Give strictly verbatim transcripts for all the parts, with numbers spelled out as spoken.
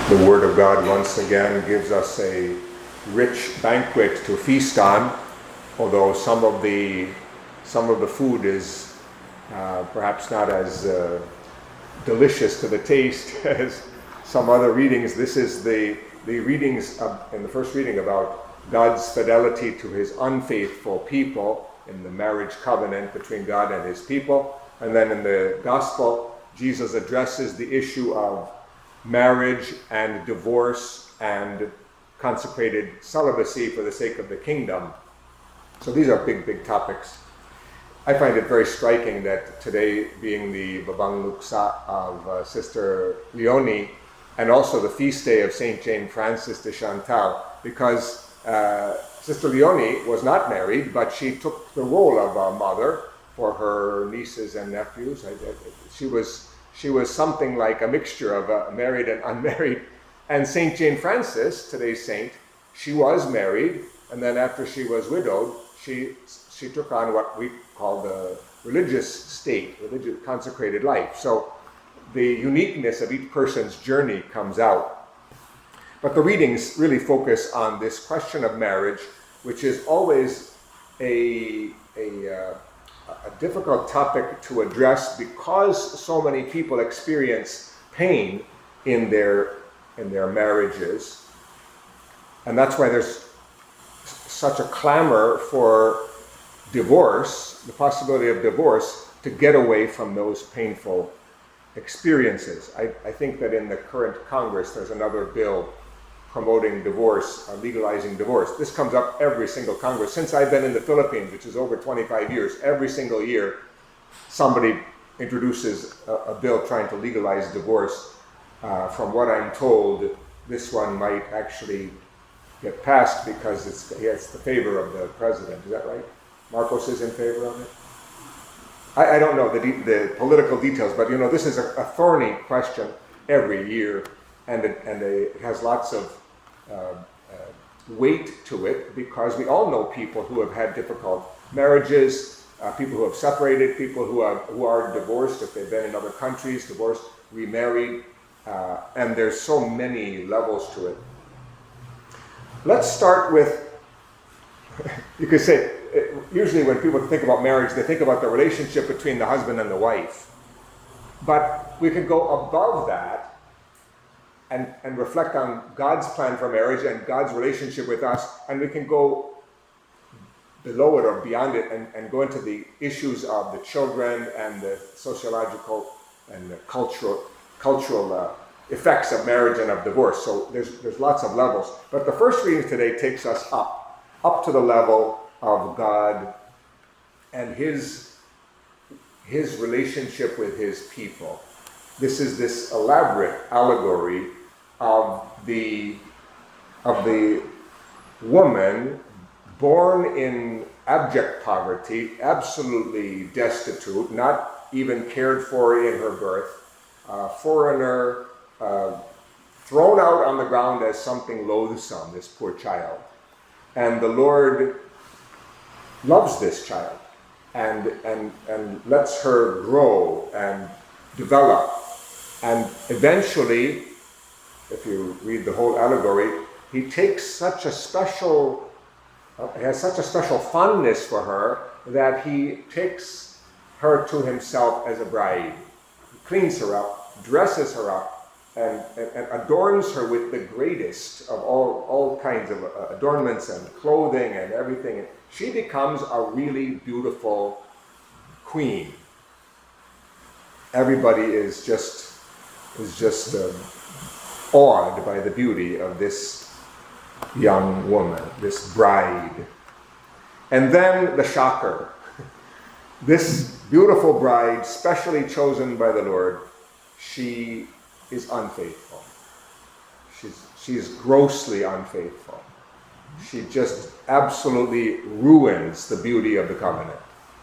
The Word of God once again gives us a rich banquet to feast on, although some of the some of the food is uh, perhaps not as uh, delicious to the taste as some other readings. This is the the readings of, in the first reading about God's fidelity to His unfaithful people in the marriage covenant between God and His people, and then in the Gospel, Jesus addresses the issue of marriage and divorce and consecrated celibacy for the sake of the kingdom. So these are big, big topics. I find it very striking that today, being the Babang Luksa of uh, Sister Leonie, and also the feast day of Saint Jane Frances de Chantal, because uh, Sister Leonie was not married, but she took the role of a mother for her nieces and nephews. I, I, she was She was something like a mixture of uh, married and unmarried. And Saint Jane Frances, today's saint, she was married, and then after she was widowed, she she took on what we call the religious state, religious consecrated life. So the uniqueness of each person's journey comes out. But the readings really focus on this question of marriage, which is always a a uh, a difficult topic to address because so many people experience pain in their in their marriages, and that's why there's such a clamor for divorce, the possibility of divorce, to get away from those painful experiences. I, I think that in the current Congress there's another bill promoting divorce, uh, legalizing divorce. This comes up every single Congress. Since I've been in the Philippines, which is over twenty-five years, every single year somebody introduces a, a bill trying to legalize divorce. Uh, from what I'm told, this one might actually get passed because it's, it has the favor of the president. Is that right? Marcos is in favor of it? I, I don't know the, de- the political details, but you know, this is a, a thorny question every year, and it, and a, it has lots of Uh, uh, weight to it, because we all know people who have had difficult marriages, uh, people who have separated, people who are who are divorced if they've been in other countries, divorced, remarried, uh, and there's so many levels to it. Let's start with, you could say, usually when people think about marriage, they think about the relationship between the husband and the wife. But we could go above that And, and reflect on God's plan for marriage and God's relationship with us, and we can go below it or beyond it and, and go into the issues of the children and the sociological and the cultural cultural uh, effects of marriage and of divorce. So there's there's lots of levels. But the first reading today takes us up, up to the level of God and His His relationship with His people. This is this elaborate allegory of the of the woman born in abject poverty, absolutely destitute, not even cared for in her birth, uh, foreigner, uh, thrown out on the ground as something loathsome, this poor child. And the Lord loves this child and and and lets her grow and develop. And eventually, if you read the whole allegory, He takes such a special, uh, he has such a special fondness for her that He takes her to Himself as a bride. He cleans her up, dresses her up, and, and, and adorns her with the greatest of all, all kinds of uh, adornments and clothing and everything. She becomes a really beautiful queen. Everybody is just is just um, awed by the beauty of this young woman, this bride. And then the shocker. This beautiful bride, specially chosen by the Lord, she is unfaithful. She's, she's grossly unfaithful. She just absolutely ruins the beauty of the covenant.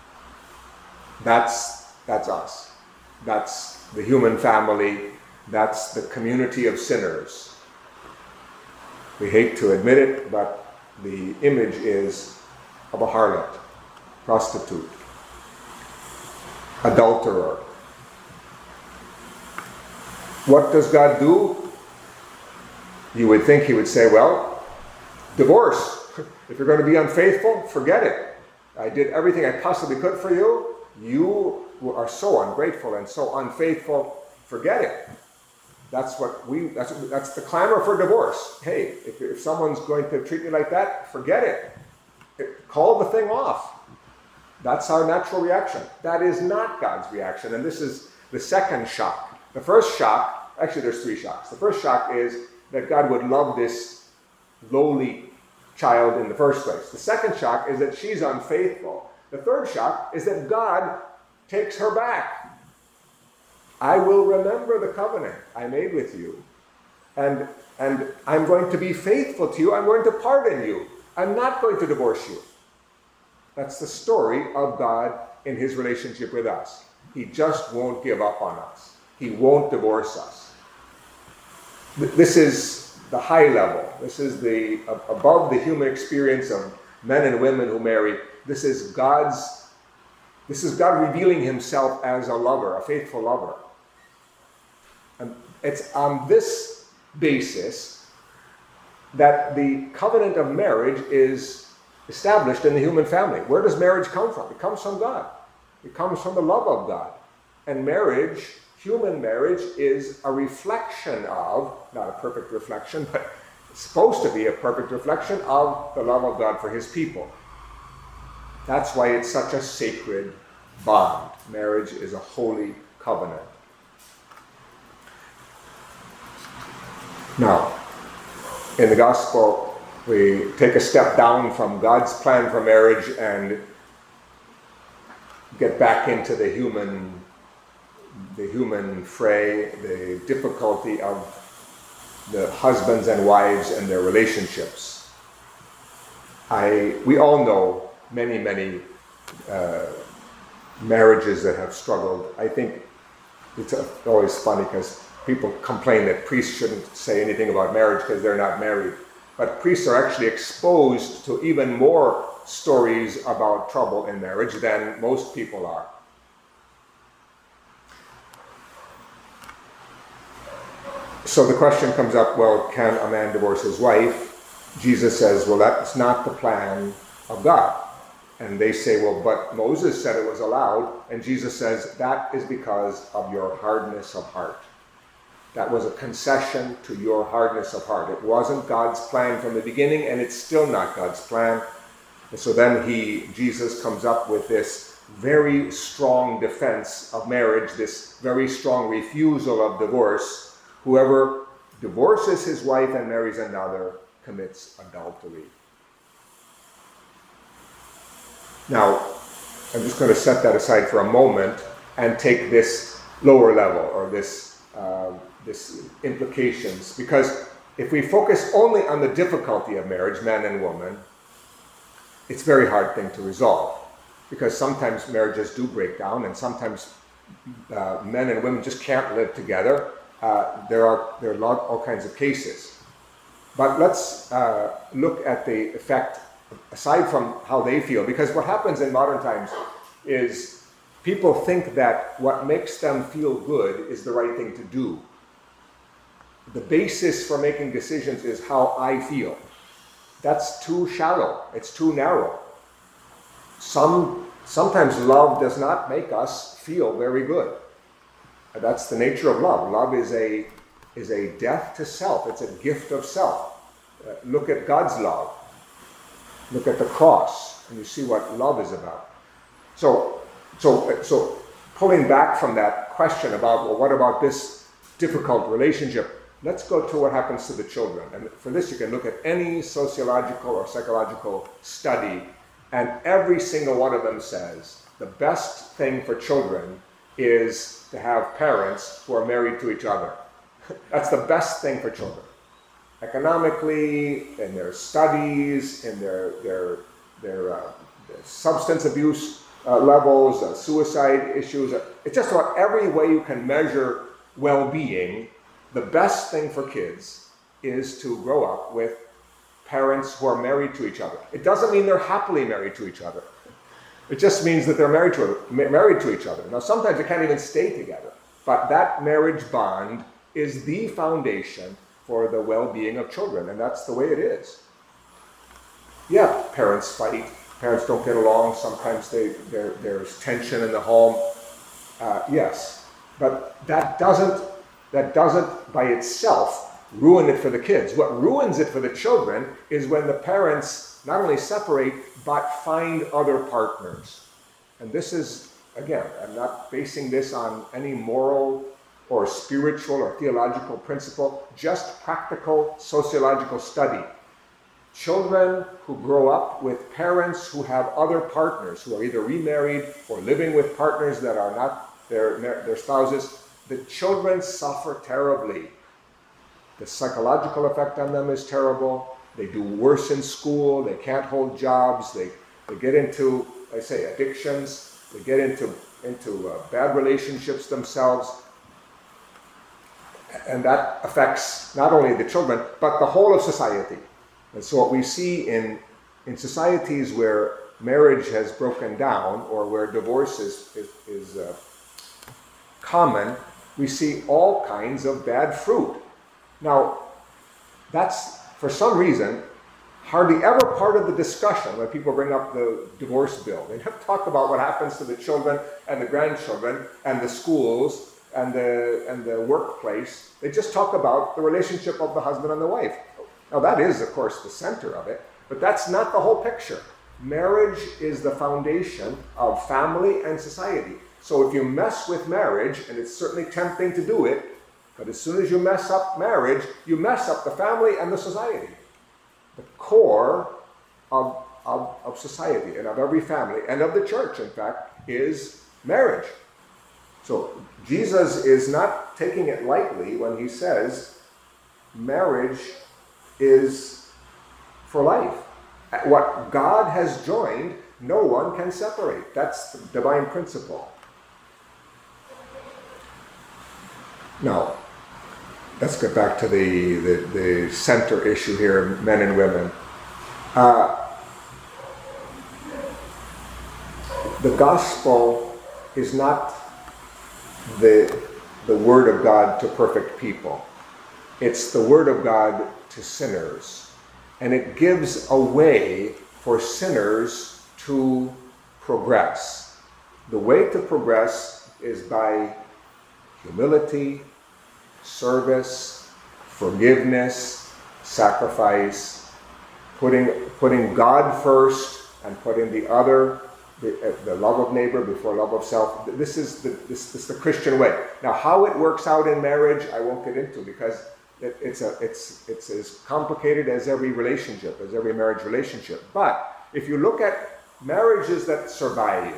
That's, that's us. That's the human family. That's the community of sinners. We hate to admit it, but the image is of a harlot, prostitute, adulterer. What does God do? You would think he would say, well, divorce. If you're going to be unfaithful, forget it. I did everything I possibly could for you. You are so ungrateful and so unfaithful. Forget it. That's what we. That's that's the clamor for divorce. Hey, if, if someone's going to treat you like that, forget it. it. Call the thing off. That's our natural reaction. That is not God's reaction, and this is the second shock. The first shock, actually, there's three shocks. The first shock is that God would love this lowly child in the first place. The second shock is that she's unfaithful. The third shock is that God takes her back. I will remember the covenant I made with you, and, and I'm going to be faithful to you. I'm going to pardon you. I'm not going to divorce you. That's the story of God in his relationship with us. He just won't give up on us. He won't divorce us. This is the high level. This is the above the human experience of men and women who marry. This is God's, this is God revealing himself as a lover, a faithful lover. And it's on this basis that the covenant of marriage is established in the human family. Where does marriage come from? It comes from God. It comes from the love of God. And marriage, human marriage, is a reflection of, not a perfect reflection, but it's supposed to be a perfect reflection of the love of God for his people. That's why it's such a sacred bond. Marriage is a holy covenant. Now, in the gospel, we take a step down from God's plan for marriage and get back into the human, the human fray, the difficulty of the husbands and wives and their relationships. I, we all know many, many uh, marriages that have struggled. I think it's always funny because people complain that priests shouldn't say anything about marriage because they're not married. But priests are actually exposed to even more stories about trouble in marriage than most people are. So the question comes up, well, can a man divorce his wife? Jesus says, well, that's not the plan of God. And they say, well, but Moses said it was allowed. And Jesus says, that is because of your hardness of heart. That was a concession to your hardness of heart. It wasn't God's plan from the beginning, and it's still not God's plan. And so then he, Jesus comes up with this very strong defense of marriage, this very strong refusal of divorce. Whoever divorces his wife and marries another commits adultery. Now, I'm just going to set that aside for a moment and take this lower level, or this uh, this implications, because if we focus only on the difficulty of marriage, man and woman, it's a very hard thing to resolve, because sometimes marriages do break down, and sometimes uh, men and women just can't live together. Uh, there are there are lot, all kinds of cases. But let's uh, look at the effect, aside from how they feel, because what happens in modern times is people think that what makes them feel good is the right thing to do. The basis for making decisions is how I feel. That's too shallow. It's too narrow. Some, sometimes love does not make us feel very good. That's the nature of love. Love is a, is a death to self. It's a gift of self. Uh, look at God's love. Look at the cross, and you see what love is about. So, so, so pulling back from that question about, well, what about this difficult relationship? Let's go to what happens to the children. And for this, you can look at any sociological or psychological study, and every single one of them says the best thing for children is to have parents who are married to each other. That's the best thing for children. Economically, in their studies, in their their their, uh, their substance abuse uh, levels, uh, suicide issues. It's just about every way you can measure well-being. The best thing for kids is to grow up with parents who are married to each other. It doesn't mean they're happily married to each other. It just means that they're married to married to each other. Now, sometimes they can't even stay together, but that marriage bond is the foundation for the well-being of children, and that's the way it is. Yeah, parents fight. Parents don't get along. Sometimes they, there, there's tension in the home. Uh, yes, but that doesn't, that doesn't by itself ruin it for the kids. What ruins it for the children is when the parents not only separate, but find other partners. And this is, again, I'm not basing this on any moral or spiritual or theological principle, just practical sociological study. Children who grow up with parents who have other partners, who are either remarried or living with partners that are not their, their spouses, the children suffer terribly. The psychological effect on them is terrible. They do worse in school. They can't hold jobs. They, they get into, I say, addictions. They get into, into uh, bad relationships themselves. And that affects not only the children, but the whole of society. And so what we see in, in societies where marriage has broken down or where divorce is, is, is uh, common, we see all kinds of bad fruit. Now, that's, for some reason, hardly ever part of the discussion when people bring up the divorce bill. They never talk about what happens to the children and the grandchildren and the schools and the, and the workplace. They just talk about the relationship of the husband and the wife. Now that is, of course, the center of it, but that's not the whole picture. Marriage is the foundation of family and society. So if you mess with marriage, and it's certainly tempting to do it, but as soon as you mess up marriage, you mess up the family and the society. The core of, of, of society and of every family, and of the church, in fact, is marriage. So Jesus is not taking it lightly when he says marriage is for life. What God has joined, no one can separate. That's the divine principle. Now, let's get back to the, the, the center issue here, men and women. Uh, the gospel is not the, the word of God to perfect people. It's the word of God to sinners. And it gives a way for sinners to progress. The way to progress is by humility, service, forgiveness, sacrifice, putting, putting God first and putting the other, the, the love of neighbor before love of self. This is the, this, this is the Christian way. Now, how it works out in marriage, I won't get into because it, it's, a, it's, it's as complicated as every relationship, as every marriage relationship. But if you look at marriages that survive,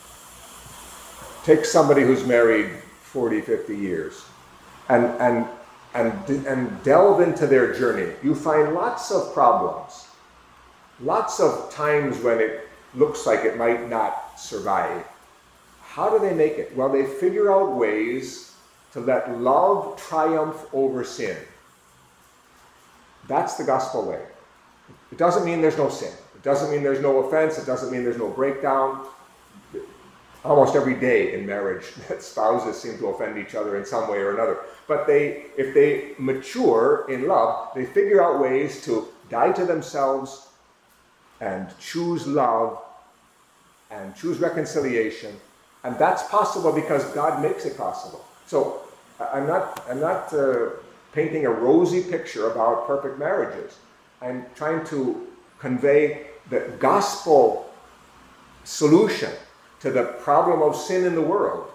take somebody who's married forty, fifty years, and, and, and, and delve into their journey, you find lots of problems, lots of times when it looks like it might not survive. How do they make it? Well, they figure out ways to let love triumph over sin. That's the gospel way. It doesn't mean there's no sin. It doesn't mean there's no offense. It doesn't mean there's no breakdown. Almost every day in marriage, spouses seem to offend each other in some way or another. But they, if they mature in love, they figure out ways to die to themselves and choose love and choose reconciliation. And that's possible because God makes it possible. So I'm not, I'm not uh, painting a rosy picture about perfect marriages. I'm trying to convey the gospel solution to the problem of sin in the world.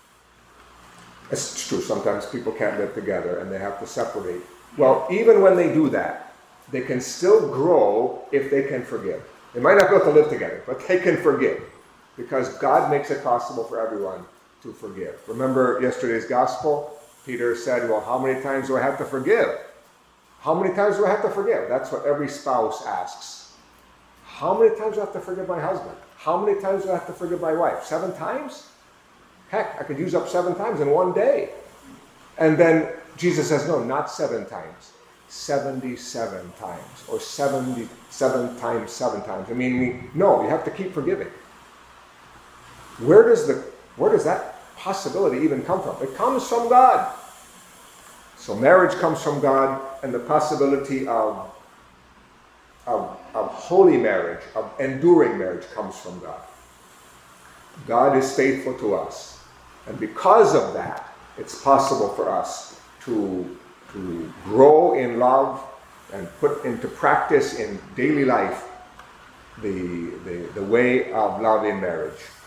It's true, sometimes people can't live together and they have to separate. Well, even when they do that, they can still grow if they can forgive. They might not be able to live together, but they can forgive because God makes it possible for everyone to forgive. Remember yesterday's gospel? Peter said, well, how many times do I have to forgive? How many times do I have to forgive? That's what every spouse asks. How many times do I have to forgive my husband? How many times do I have to forgive my wife? Seven times? Heck, I could use up seven times in one day. And then Jesus says, no, not seven times. seventy-seven times. Or seventy-seven times seven times. I mean, no, you have to keep forgiving. Where does the where does that possibility even come from? It comes from God. So marriage comes from God, and the possibility of, of, of holy marriage, of enduring marriage, comes from God. God is faithful to us. And because of that, it's possible for us to, to grow in love and put into practice in daily life the, the, the way of love in marriage.